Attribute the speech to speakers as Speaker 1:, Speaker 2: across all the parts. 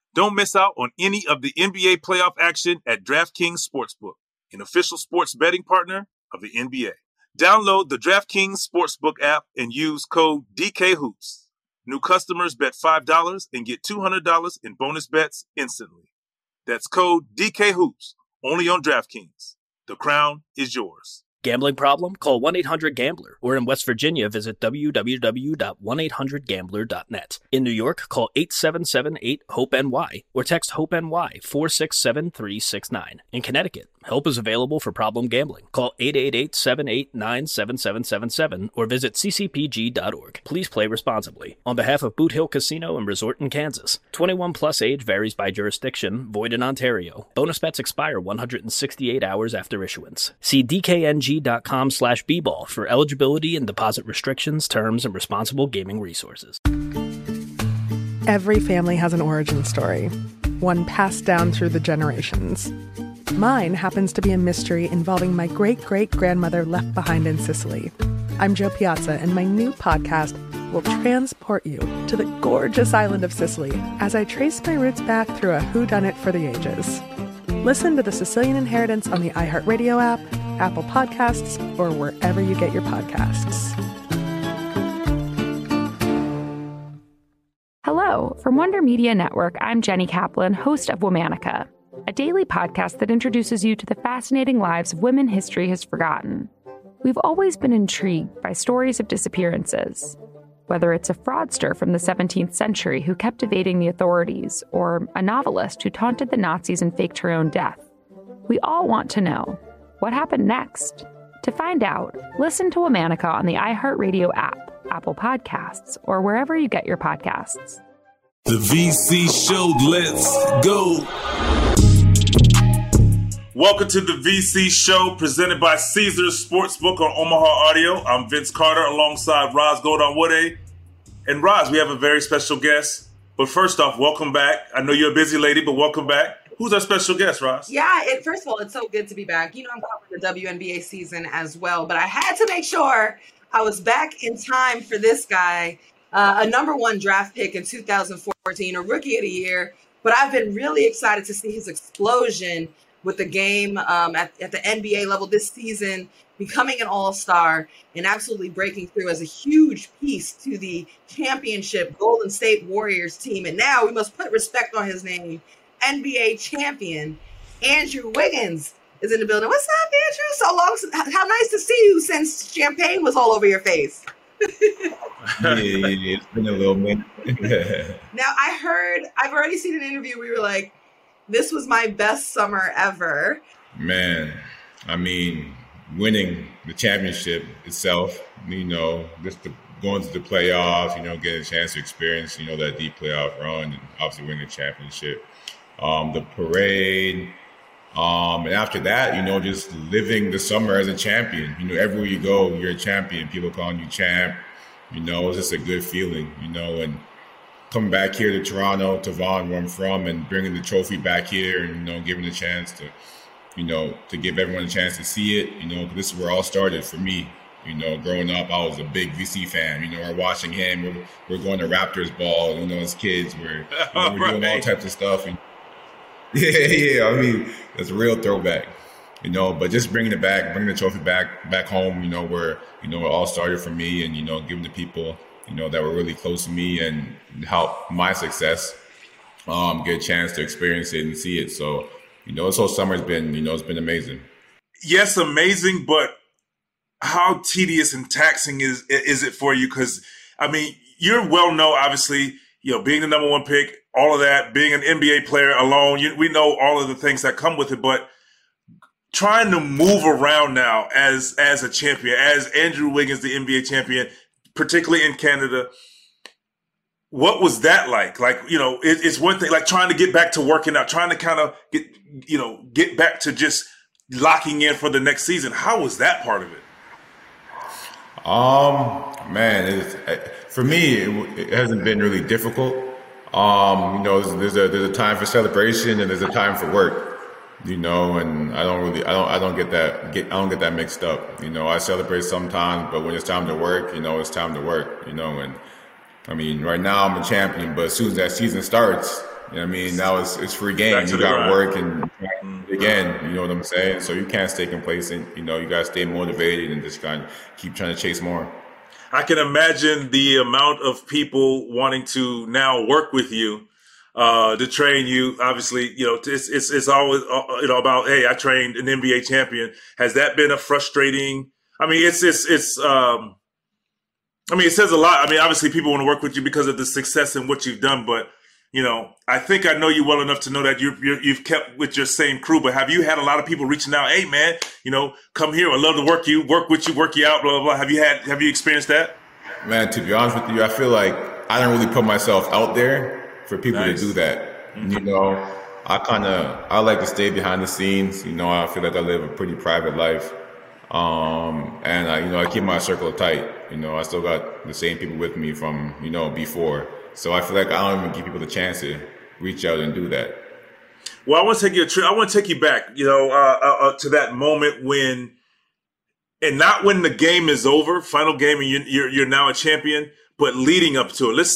Speaker 1: Don't miss out on any of the NBA playoff action at DraftKings Sportsbook, an official sports betting partner of the NBA. Download the DraftKings Sportsbook app and use code DKHOOPS. New customers bet $5 and get $200 in bonus bets instantly. That's code DKHOOPS, only on DraftKings. The crown is yours.
Speaker 2: Gambling problem? Call 1-800-GAMBLER. Or in West Virginia, visit www.1800gambler.net. In New York, call 877-8-HOPE-NY or text HOPE-NY 467-369. In Connecticut, help is available for problem gambling. Call 888-789-7777 or visit ccpg.org. Please play responsibly. On behalf of Boot Hill Casino and Resort in Kansas, 21 plus age varies by jurisdiction, void in Ontario. Bonus bets expire 168 hours after issuance. See dkng.com/bball for eligibility and deposit restrictions, terms, and responsible gaming resources.
Speaker 3: Every family has an origin story, one passed down through the generations. Mine happens to be a mystery involving my great-great-grandmother left behind in Sicily. I'm Jo Piazza, and my new podcast will transport you to the gorgeous island of Sicily as I trace my roots back through a whodunit for the ages. Listen to The Sicilian Inheritance on the iHeartRadio app, Apple Podcasts, or wherever you get your podcasts.
Speaker 4: Hello, from Wonder Media Network, I'm Jenny Kaplan, host of Womanica, a daily podcast that introduces you to the fascinating lives of women history has forgotten. We've always been intrigued by stories of disappearances, whether it's a fraudster from the 17th century who kept evading the authorities, or a novelist who taunted the Nazis and faked her own death. We all want to know, what happened next? To find out, listen to Womanica on the iHeartRadio app, Apple Podcasts, or wherever you get your podcasts.
Speaker 5: The VC Show, let's go.
Speaker 1: Welcome to the VC Show, presented by Caesars Sportsbook on Omaha Audio. I'm Vince Carter alongside Roz Goldon-Woode. And Roz, we have a very special guest. But first off, welcome back. I know you're a busy lady, but welcome back. Who's our special guest, Roz?
Speaker 6: Yeah, first of all, it's so good to be back. You know, I'm covering the WNBA season as well, but I had to make sure I was back in time for this guy, a number one draft pick in 2014, a rookie of the year. But I've been really excited to see his explosion with the game at the NBA level this season, becoming an all-star and absolutely breaking through as a huge piece to the championship Golden State Warriors team. And now we must put respect on his name. NBA champion Andrew Wiggins is in the building. What's up, Andrew? So long. How nice to see you since champagne was all over your face.
Speaker 7: Yeah, it's been a little minute.
Speaker 6: Now, I've already seen an interview where you were like, this was my best summer ever.
Speaker 7: Man, I mean, winning the championship itself, just going to the playoffs, getting a chance to experience, that deep playoff run, and obviously winning the championship. The parade, and after that, just living the summer as a champion. Everywhere you go, you're a champion. People calling you champ. It's just a good feeling, and coming back here to Toronto, to Vaughan, where I'm from, and bringing the trophy back here, and giving the chance to, to give everyone a chance to see it. This is where it all started for me. Growing up, I was a big VC fan. We're watching him. We're going to Raptors ball. As kids, we're doing all types of stuff. And yeah. I mean, it's a real throwback. But just bringing it back, bringing the trophy back home. Where it all started for me, and giving the people that were really close to me and help my success get a chance to experience it and see it. So this whole summer has been it's been amazing.
Speaker 1: Yes, amazing, but how tedious and taxing is it for you? Because, I mean, you're well known, obviously, being the number one pick, all of that, being an NBA player alone. We know all of the things that come with it, but trying to move around now as a champion, as Andrew Wiggins, the NBA champion, particularly in Canada, what was that like? Like, it's one thing, like trying to get back to working out, trying to kind of get back to just locking in for the next season. How was that part of it?
Speaker 7: Man, for me, it hasn't been really difficult. There's a time for celebration and there's a time for work. And I don't get that mixed up. I celebrate sometimes, but when it's time to work, it's time to work. And I mean, right now I'm a champion, but as soon as that season starts, You know what I mean? Now it's free game. You got to work and again, you know what I'm saying? So you can't stay complacent. You know, you got to stay motivated and just kind of keep trying to chase more.
Speaker 1: I can imagine the amount of people wanting to now work with you, to train you. Obviously, you know, it's always, you know, about, hey, I trained an NBA champion. Has that been a frustrating? I mean, it says a lot. I mean, obviously people want to work with you because of the success and what you've done, but you know, I think I know you well enough to know that you've kept with your same crew. But have you had a lot of people reaching out? Hey, man, you know, come here. I'd love to work with you, work you out. Blah blah blah. Have you experienced that?
Speaker 7: Man, to be honest with you, I feel like I don't really put myself out there for people to do that. Mm-hmm. You know, I like to stay behind the scenes. You know, I feel like I live a pretty private life, and I keep my circle tight. You know, I still got the same people with me from before. So I feel like I don't even give people the chance to reach out and do that.
Speaker 1: Well, I want to take you I want to take you back, to that moment when, and not when the game is over, final game, and you're now a champion, but leading up to it. Let's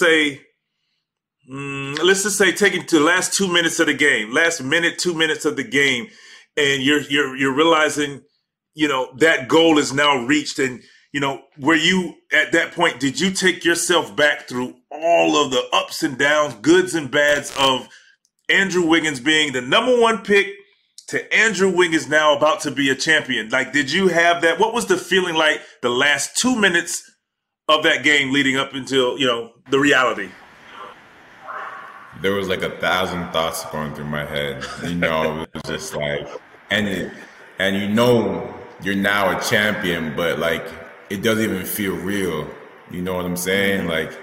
Speaker 1: just say taking to the last 2 minutes of the game, last minute, 2 minutes of the game, and you're realizing, that goal is now reached, and were you at that point? Did you take yourself back through all of the ups and downs, goods and bads of Andrew Wiggins being the number one pick to Andrew Wiggins now about to be a champion? Like, did you have that? What was the feeling like the last 2 minutes of that game leading up until, the reality?
Speaker 7: There was like 1,000 thoughts going through my head. It was just like, and you're now a champion, but like, it doesn't even feel real. You know what I'm saying? Like,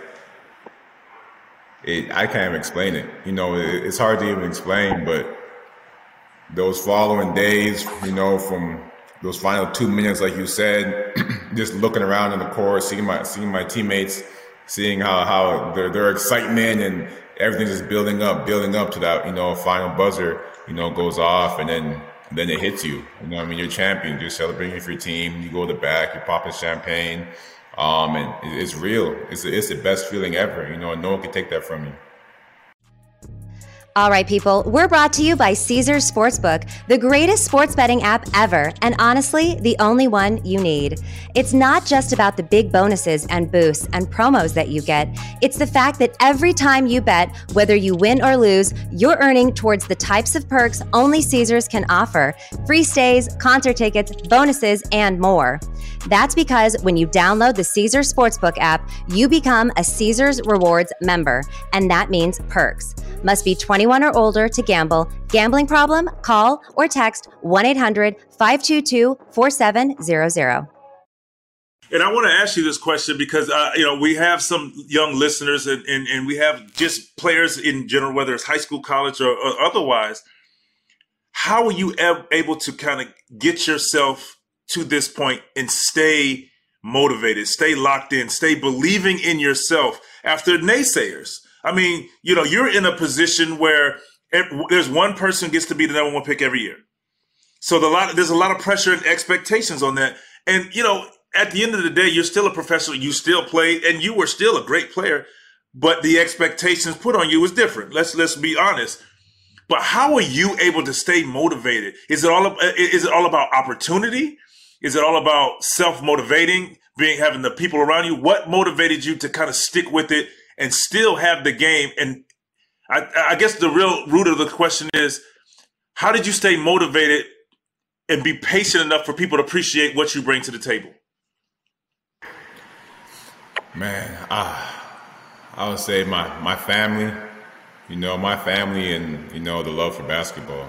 Speaker 7: I can't even explain it. It's hard to even explain, but those following days, from those final 2 minutes, like you said, just looking around in the court, seeing my teammates, seeing how their excitement and everything's just building up to that, final buzzer, goes off, and then it hits you. You're champion. You're celebrating for your team. You go to the back, you're popping champagne. And it's real. It's the best feeling ever. No one can take that from you.
Speaker 8: All right, people, we're brought to you by Caesars Sportsbook, the greatest sports betting app ever, and honestly, the only one you need. It's not just about the big bonuses and boosts and promos that you get. It's the fact that every time you bet, whether you win or lose, you're earning towards the types of perks only Caesars can offer: free stays, concert tickets, bonuses, and more. That's because when you download the Caesars Sportsbook app, you become a Caesars Rewards member, and that means perks. Must be 21 or older to gamble. Gambling problem? Call or text 1-800-522-4700.
Speaker 1: And I want to ask you this question because, we have some young listeners and we have just players in general, whether it's high school, college, or otherwise. How are you able to kind of get yourself to this point and stay motivated, stay locked in, stay believing in yourself after naysayers? I mean, you're in a position where there's one person who gets to be the number one pick every year. So there's a lot of pressure and expectations on that. And, at the end of the day, you're still a professional. You still played and you were still a great player, but the expectations put on you was different. Let's be honest. But how are you able to stay motivated? Is it all about opportunity? Is it all about self-motivating, having the people around you? What motivated you to kind of stick with it and still have the game? And I guess the real root of the question is, how did you stay motivated and be patient enough for people to appreciate what you bring to the table?
Speaker 7: Man, I would say my family, my family and, the love for basketball.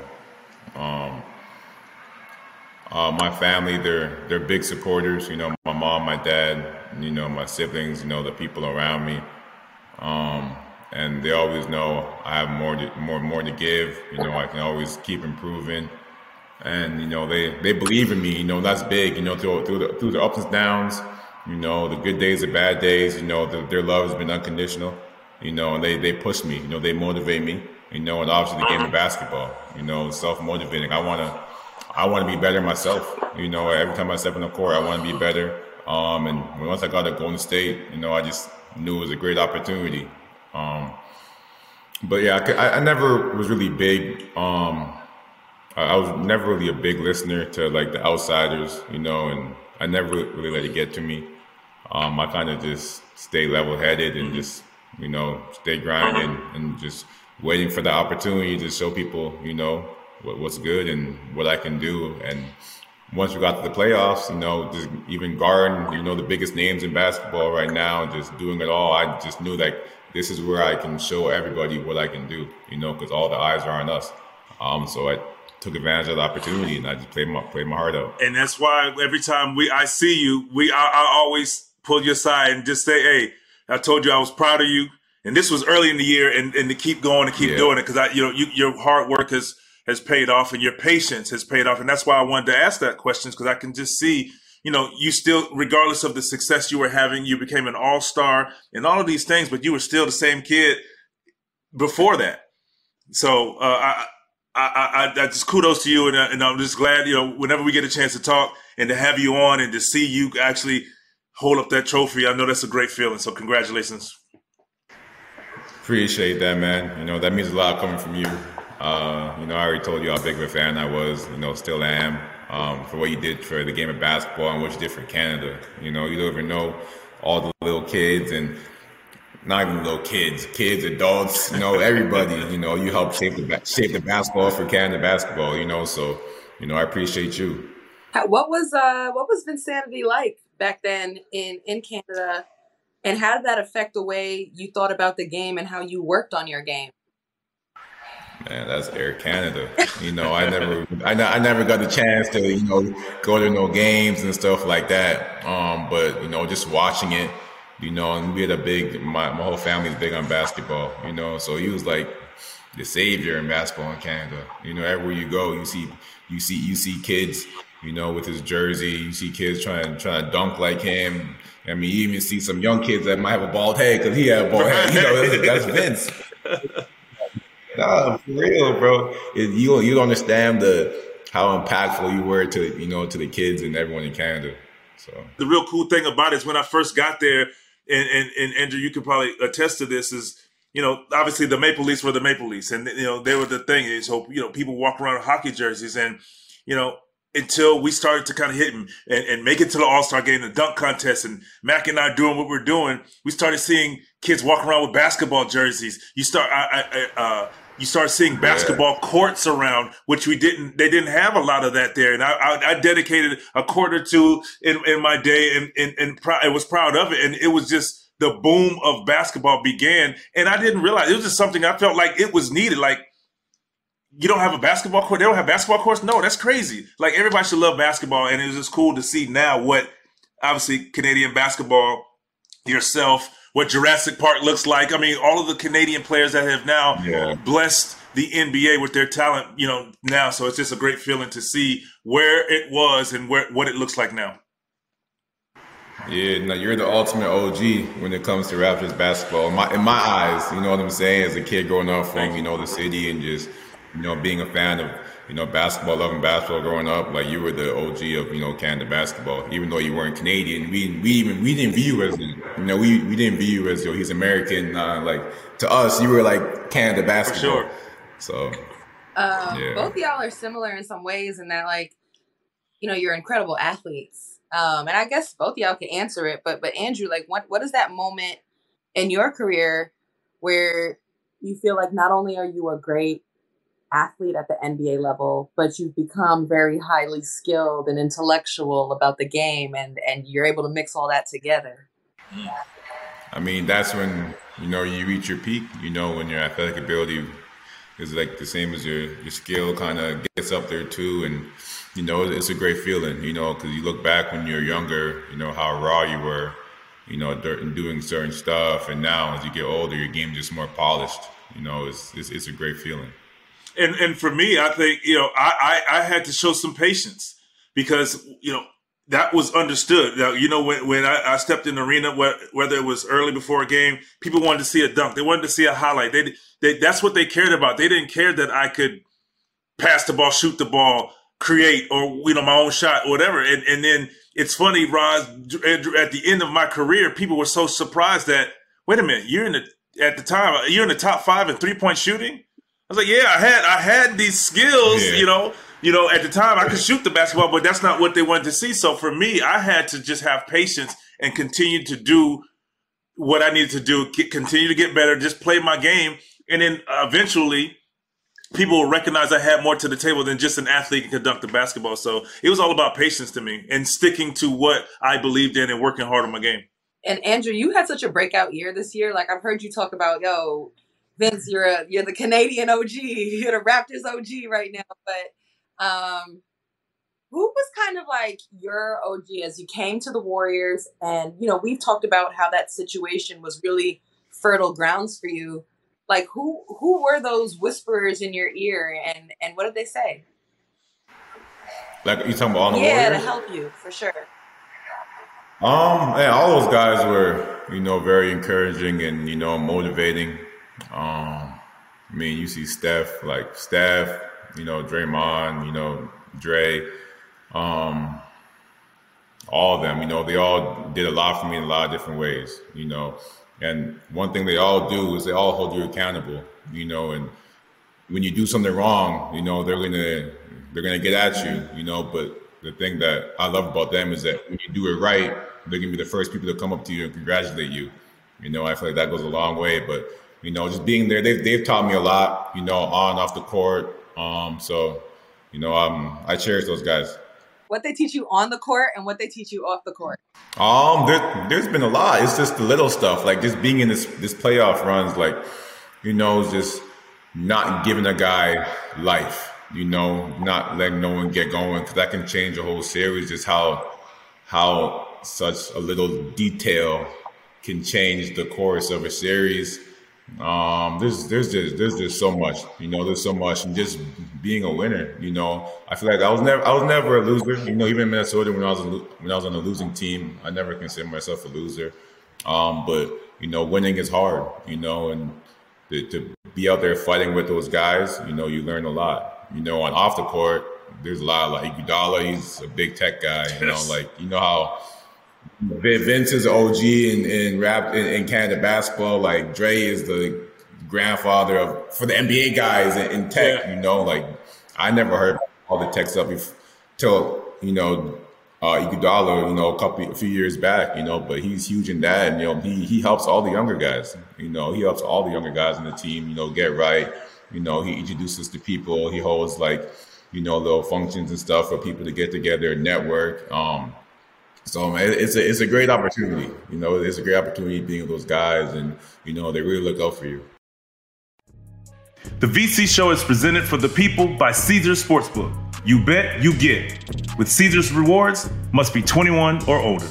Speaker 7: My family, they're big supporters, my mom, my dad, my siblings, the people around me. And they always know I have more to give. I can always keep improving, and they believe in me. That's big. Through the ups and downs, the good days, the bad days. Their love has been unconditional. And they push me. They motivate me. And obviously the game of basketball. Self-motivating. I want to be better myself. Every time I step on the court, I want to be better. And once I got to Golden State, I just knew it was a great opportunity. But yeah, I never was really big. I was never really a big listener to like the outsiders, and I never really let it get to me. I kind of just stay level headed and just, stay grinding and just waiting for the opportunity to show people, what's good and what I can do. And once we got to the playoffs, just even guarding, the biggest names in basketball right now, just doing it all, I just knew that this is where I can show everybody what I can do, because all the eyes are on us. So I took advantage of the opportunity and I just played my heart out.
Speaker 1: And that's why every time I see you, I always pull you aside and just say, hey, I told you I was proud of you. And this was early in the year, and to keep going and keep doing it, because your hard work has paid off and your patience has paid off. And that's why I wanted to ask that question, because I can just see, you still, regardless of the success you were having, you became an all-star and all of these things, but you were still the same kid before that. So I just kudos to you, and I'm just glad, whenever we get a chance to talk and to have you on and to see you actually hold up that trophy, I know that's a great feeling. So congratulations.
Speaker 7: Appreciate that, man. That means a lot coming from you. I already told you how big of a fan I was, still am, for what you did for the game of basketball and what you did for Canada. You don't even know all the little kids, and not even little kids, adults, everybody, you helped shape the basketball for Canada basketball, so, I appreciate you.
Speaker 6: What was Vinsanity like back then in Canada? And how did that affect the way you thought about the game and how you worked on your game?
Speaker 7: Man, that's Air Canada. I never got the chance to, go to no games and stuff like that. But, just watching it, and we had my whole family's big on basketball, so he was like the savior in basketball in Canada. Everywhere you go, you see kids, with his jersey, you see kids trying to dunk like him. I mean, you even see some young kids that might have a bald head because he had a bald head. That's Vince. Nah, for real, bro. You don't understand how impactful you were to to the kids and everyone in Canada. So
Speaker 1: the real cool thing about it is when I first got there, and Andrew, you could probably attest to this, is obviously the Maple Leafs were the Maple Leafs, and they were the thing. And so people walk around in hockey jerseys, and until we started to kind of hit and make it to the All-Star game, the dunk contest, and Mac and I doing what we're doing, we started seeing kids walk around with basketball jerseys. You start seeing basketball courts around, which they didn't have a lot of that there. And I dedicated a quarter to in my day and I was proud of it. And it was just the boom of basketball began. And I didn't realize it was just something I felt like it was needed. Like, you don't have a basketball court? They don't have basketball courts? No, that's crazy. Like, everybody should love basketball. And it was just cool to see now what, obviously, Canadian basketball, yourself, what Jurassic Park looks like. I mean, all of the Canadian players that have now blessed the NBA with their talent, now. So it's just a great feeling to see where it was and what it looks like now.
Speaker 7: Yeah, no, you're the ultimate OG when it comes to Raptors basketball. In my eyes, you know what I'm saying? As a kid growing up from, the city and just, being a fan of, basketball, loving basketball growing up, like you were the OG of, Canada basketball. Even though you weren't Canadian, we didn't view you as, we didn't view you as, he's American. Like, to us, you were like Canada basketball.
Speaker 1: For sure.
Speaker 7: So,
Speaker 6: both of y'all are similar in some ways in that, like, you're incredible athletes. And I guess both of y'all can answer it, but Andrew, like, what is that moment in your career where you feel like not only are you a great athlete at the NBA level, but you've become very highly skilled and intellectual about the game, and you're able to mix all that together?
Speaker 7: I mean, that's when, you reach your peak, when your athletic ability is like the same as your skill kind of gets up there too. And, it's a great feeling, because you look back when you're younger, how raw you were, in doing certain stuff. And now as you get older, your game just more polished, it's a great feeling.
Speaker 1: And for me, I think, I had to show some patience because, that was understood. Now, when I stepped in the arena, whether it was early before a game, people wanted to see a dunk. They wanted to see a highlight. That's what they cared about. They didn't care that I could pass the ball, shoot the ball, create, or, my own shot, or whatever. And then it's funny, Roz, at the end of my career, people were so surprised that, wait a minute, you're in the at the time, you're in the top 5 in 3-point shooting. I was like, yeah, I had these skills, you know, at the time I could shoot the basketball, but that's not what they wanted to see. So for me, I had to just have patience and continue to do what I needed to do, continue to get better, just play my game. And then eventually people will recognize I had more to the table than just an athlete can conduct the basketball. So it was all about patience to me and sticking to what I believed in and working hard on my game.
Speaker 6: And Andrew, you had such a breakout year this year. Like I've heard you talk about, Vince, you're the Canadian OG, you're the Raptors OG right now. But who was kind of like your OG as you came to the Warriors? And, we've talked about how that situation was really fertile grounds for you. Like who were those whisperers in your ear and what did they say?
Speaker 7: Like you talking about all the
Speaker 6: Warriors? Yeah, to
Speaker 7: Warriors?
Speaker 6: help you for sure.
Speaker 7: Yeah, all those guys were, very encouraging and, motivating. You see Steph, Draymond, Dre, all of them, they all did a lot for me in a lot of different ways, and one thing they all do is they all hold you accountable, and when you do something wrong, they're gonna get at you, but the thing that I love about them is that when you do it right, they're gonna be the first people to come up to you and congratulate you. I feel like that goes a long way, but just being there, they've taught me a lot, on and off the court. I cherish those guys.
Speaker 6: What they teach you on the court and what they teach you off the court?
Speaker 7: There's been a lot. It's just the little stuff, like just being in this playoff runs, like, just not giving a guy life, not letting no one get going, because that can change a whole series. Just how such a little detail can change the course of a series. There's just so much, there's so much, and just being a winner, I feel like I was never a loser, even in Minnesota when I was on a losing team, I never considered myself a loser. But winning is hard, and to be out there fighting with those guys, you learn a lot, on off the court, there's a lot like Iguodala, he's a big tech guy, how Vince is OG in rap in Canada basketball. Like Dre is the grandfather for the NBA guys in tech. I never heard all the tech stuff till Iguodala, a few years back. But he's huge in that, and he helps all the younger guys. He helps all the younger guys in the team. Get right. He introduces to people. He holds little functions and stuff for people to get together and network. So it's a great opportunity, it's a great opportunity being with those guys, and, they really look out for you.
Speaker 1: The VC Show is presented for the people by Caesars Sportsbook. You bet, you get. With Caesars Rewards, must be 21 or older.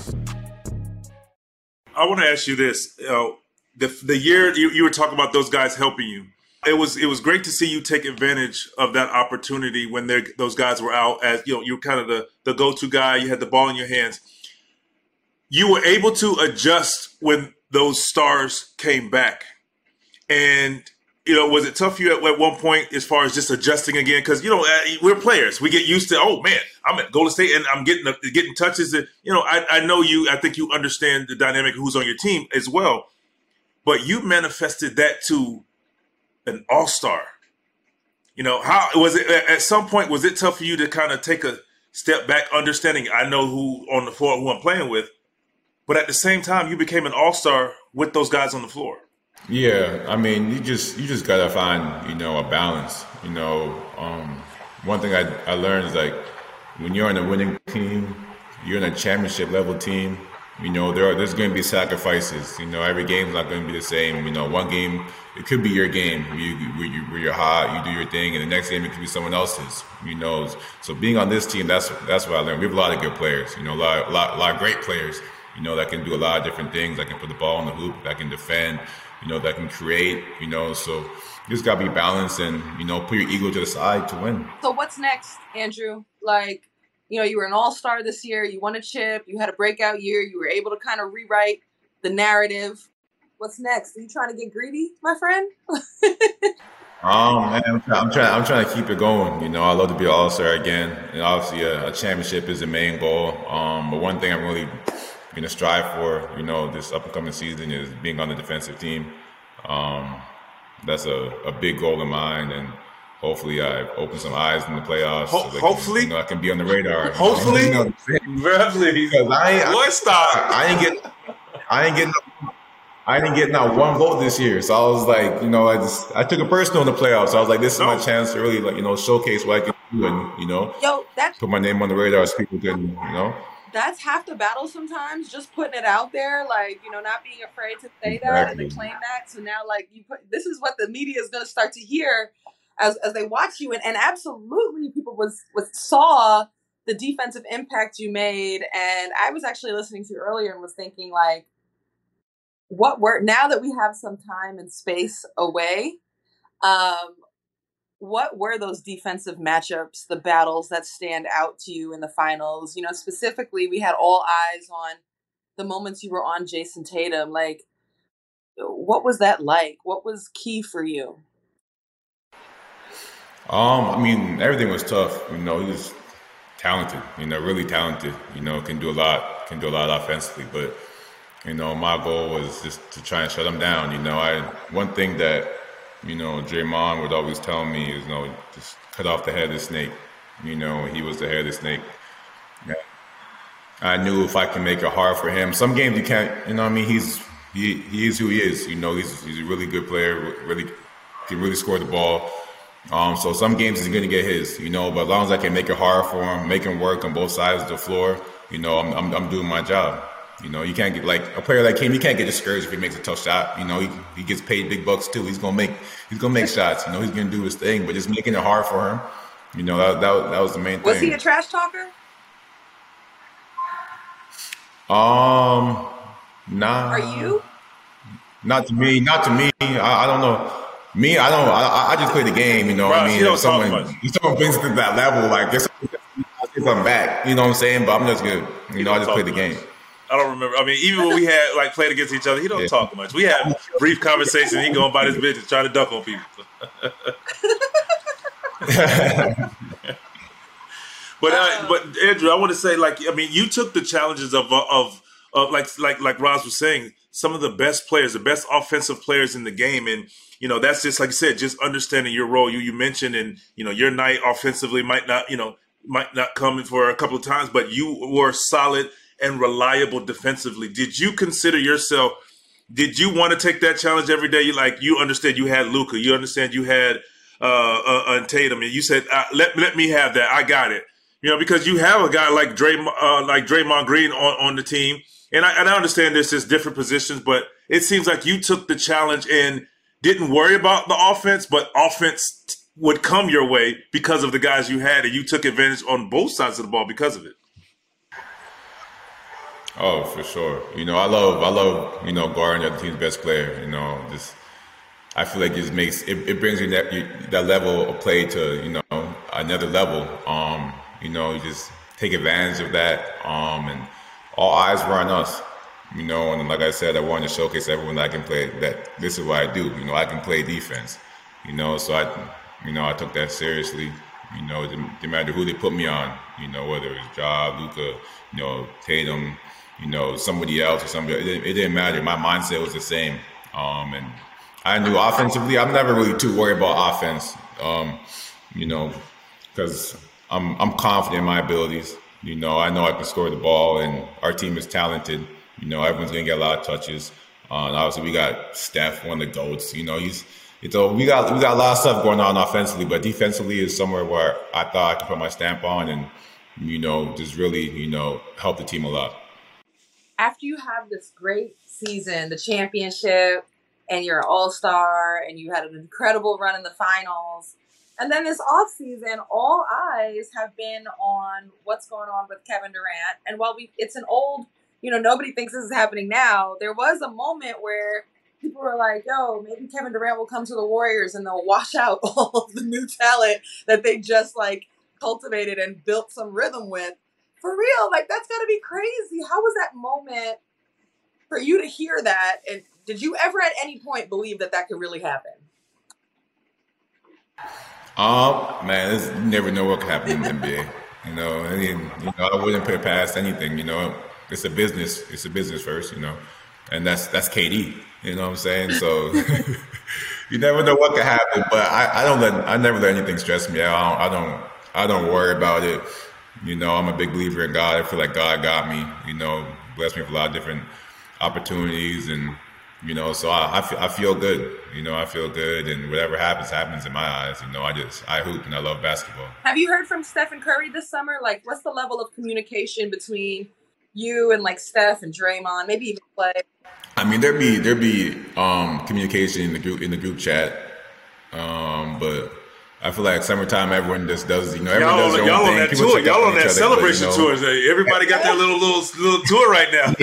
Speaker 1: I want to ask you this. The year you were talking about those guys helping you, it was great to see you take advantage of that opportunity when those guys were out, as you were kind of the go-to guy. You had the ball in your hands. You were able to adjust when those stars came back. And, was it tough for you at one point as far as just adjusting again? Because, we're players. We get used to, oh, man, I'm at Golden State and I'm getting touches. And, I know you. I think you understand the dynamic of who's on your team as well. But you manifested that to an all-star. How was it at some point? Was it tough for you to kind of take a step back, understanding I know who on the floor, who I'm playing with? But at the same time, you became an all-star with those guys on the floor.
Speaker 7: Yeah, you just gotta find a balance. One thing I learned is like when you're on a winning team, you're in a championship level team. There's going to be sacrifices. Every game's not going to be the same. One game it could be your game where you're hot, you do your thing, and the next game it could be someone else's. So being on this team, that's what I learned. We have a lot of good players. A lot of great players. That can do a lot of different things. That can put the ball in the hoop. That can defend. That can create. So you just gotta be balanced and put your ego to the side to win.
Speaker 6: So what's next, Andrew? You were an all-star this year. You won a chip. You had a breakout year. You were able to kind of rewrite the narrative. What's next? Are you trying to get greedy, my friend?
Speaker 7: Man, I'm trying to keep it going. I love to be an all-star again, and obviously a championship is the main goal. But one thing I'm really going to strive for, this up-and-coming season is being on the defensive team. That's a big goal of mine, and hopefully I open some eyes in the playoffs.
Speaker 1: Hopefully,
Speaker 7: I can be on the radar.
Speaker 1: Hopefully,
Speaker 7: because I didn't get not one vote this year. So I was like, I took it personal in the playoffs. So I was like, this is my chance to really showcase what I can do, and put my name on the radar so people can
Speaker 9: That's half the battle sometimes, just putting it out there, not being afraid to say that and to claim that. So now, this is what the media is going to start to hear as they watch you. And absolutely, people saw the defensive impact you made. And I was actually listening to you earlier and was thinking, now that we have some time and space away, what were those defensive matchups, the battles that stand out to you in the finals? Specifically, we had all eyes on the moments you were on Jason Tatum. What was that like? What was key for you?
Speaker 7: Everything was tough. He was talented, really talented, can do a lot offensively. But, my goal was just to try and shut him down. One thing that, Draymond would always tell me is, just cut off the head of the snake. He was the head of the snake. Yeah. I knew if I can make it hard for him, some games you can't, he is who he is. He's a really good player, can really score the ball. So some games he's going to get his, but as long as I can make it hard for him, make him work on both sides of the floor, I'm doing my job. You can't get a player like him. You can't get discouraged if he makes a tough shot. He gets paid big bucks too. He's gonna make shots. He's gonna do his thing. But just making it hard for him. That was the main thing.
Speaker 9: Was he a trash talker?
Speaker 7: Nah.
Speaker 9: Are you?
Speaker 7: Not to me. I don't know. Me, I don't. I just play the game. If someone brings it to that level, if I'm back, you know what I'm saying. But I'm just good. I just play the game.
Speaker 1: I don't remember. Even when we had played against each other, he don't talk much. We had brief conversations. He going about his business, trying to duck on people. But Andrew, I want to say, you took the challenges of like Roz was saying, some of the best players, the best offensive players in the game, and that's just like you said, just understanding your role. You mentioned, and your night offensively might not come in for a couple of times, but you were solid and reliable defensively. Did you consider yourself, did you want to take that challenge every day? You understand you had Luka, you understand you had Tatum, and you said, let me have that. I got it. Because you have a guy like Draymond Green on the team. And I understand there's just different positions, but it seems like you took the challenge and didn't worry about the offense, but offense would come your way because of the guys you had, and you took advantage on both sides of the ball because of it.
Speaker 7: Oh, for sure. I love guarding the other team's best player. I feel like it makes it brings you that level of play to another level. You just take advantage of that. And all eyes were on us. And like I said, I wanted to showcase everyone that I can play. That this is what I do. I can play defense. So I took that seriously. It didn't matter who they put me on. Whether it was Ja, Luka, Tatum. Somebody else or somebody. It didn't matter. My mindset was the same. And I knew offensively, I'm never really too worried about offense. Because I'm confident in my abilities. I know I can score the ball, and our team is talented. Everyone's gonna get a lot of touches. And obviously, we got Steph, one of the GOATs. We got a lot of stuff going on offensively, but defensively is somewhere where I thought I could put my stamp on and just really help the team a lot.
Speaker 9: After you have this great season, the championship, and you're an all-star, and you had an incredible run in the finals, and then this offseason, all eyes have been on what's going on with Kevin Durant. And while it's an old, nobody thinks this is happening now, there was a moment where people were like, yo, maybe Kevin Durant will come to the Warriors and they'll wash out all of the new talent that they just cultivated and built some rhythm with. For real, that's got to be crazy. How was that moment for you to hear that? And did you ever at any point believe that could really happen?
Speaker 7: Man, you never know what could happen in the NBA. I wouldn't put it past anything. It's a business. It's a business first. and that's KD. You know what I'm saying? So you never know what could happen. But I never let anything stress me out. I don't worry about it. You know, I'm a big believer in God. I feel like God got me. You know, blessed me with a lot of different opportunities, and you know, so I feel good. You know, I feel good, and whatever happens in my eyes. You know, I hoop and I love basketball.
Speaker 9: Have you heard from Stephen Curry this summer? Like, what's the level of communication between you and like Steph and Draymond, maybe even Clay?
Speaker 7: I mean, there be communication in the group chat, but I feel like summertime everyone just does, you know, everyone does their own thing.
Speaker 1: On that tour, y'all on that celebration tour. Everybody got their little tour right now.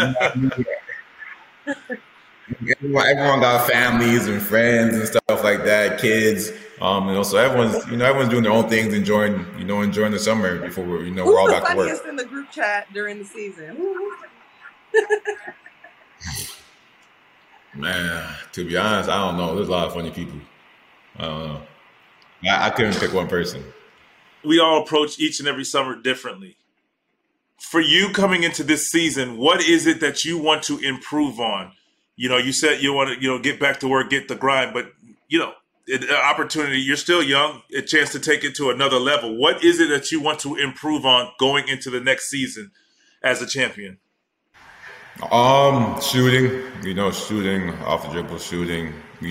Speaker 7: Everyone got families and friends and stuff like that, kids. You know, so everyone's doing their own things, enjoying the summer before we're all back to work.
Speaker 9: Who's the funniest in the group chat during the season?
Speaker 7: Man, to be honest, I don't know. There's a lot of funny people. I don't know. I couldn't pick one person.
Speaker 1: We all approach each and every summer differently. For you coming into this season, what is it that you want to improve on? You know, you said you want to, you know, get back to work, get the grind, but, you know, an opportunity, you're still young, a chance to take it to another level. What is it that you want to improve on going into the next season as a champion?
Speaker 7: Shooting, shooting off the dribble, shooting,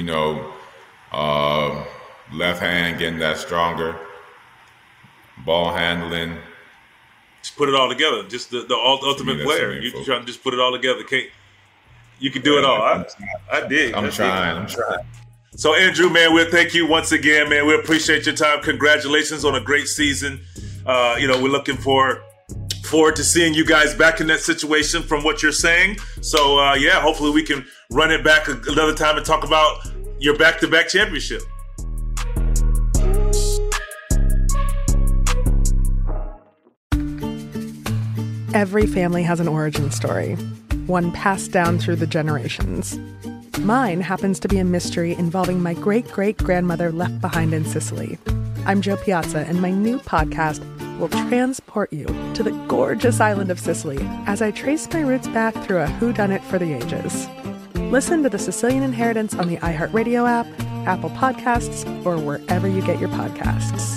Speaker 7: left hand, getting that stronger, ball handling.
Speaker 1: Just put it all together. Just the ultimate player. You trying to just put it all together. You can do it all. I dig.
Speaker 7: I'm trying.
Speaker 1: So, Andrew, man, we'll thank you once again, man. We appreciate your time. Congratulations on a great season. We're looking forward to seeing you guys back in that situation from what you're saying. So, hopefully we can run it back another time and talk about your back-to-back championship.
Speaker 3: Every family has an origin story, one passed down through the generations. Mine happens to be a mystery involving my great-great-grandmother left behind in Sicily. I'm Jo Piazza, and my new podcast will transport you to the gorgeous island of Sicily as I trace my roots back through a whodunit for the ages. Listen to The Sicilian Inheritance on the iHeartRadio app, Apple Podcasts, or wherever you get your podcasts.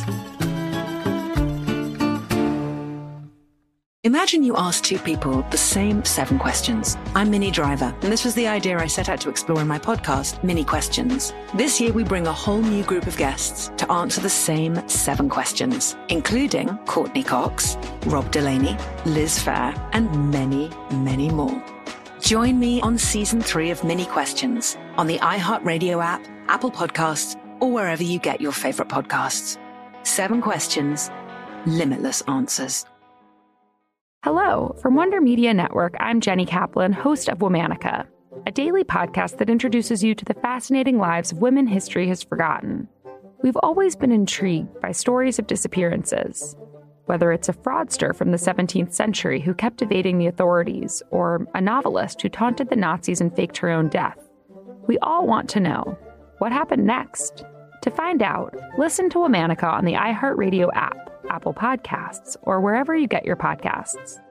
Speaker 10: Imagine you ask two people the same 7 questions. I'm Minnie Driver, and this was the idea I set out to explore in my podcast, Minnie Questions. This year, we bring a whole new group of guests to answer the same 7 questions, including Courtney Cox, Rob Delaney, Liz Phair, and many, many more. Join me on Season 3 of Minnie Questions on the iHeartRadio app, Apple Podcasts, or wherever you get your favorite podcasts. 7 questions, limitless answers.
Speaker 4: Hello, from Wonder Media Network, I'm Jenny Kaplan, host of Womanica, a daily podcast that introduces you to the fascinating lives of women history has forgotten. We've always been intrigued by stories of disappearances, whether it's a fraudster from the 17th century who kept evading the authorities, or a novelist who taunted the Nazis and faked her own death. We all want to know, what happened next? To find out, listen to Womanica on the iHeartRadio app, Apple Podcasts, or wherever you get your podcasts.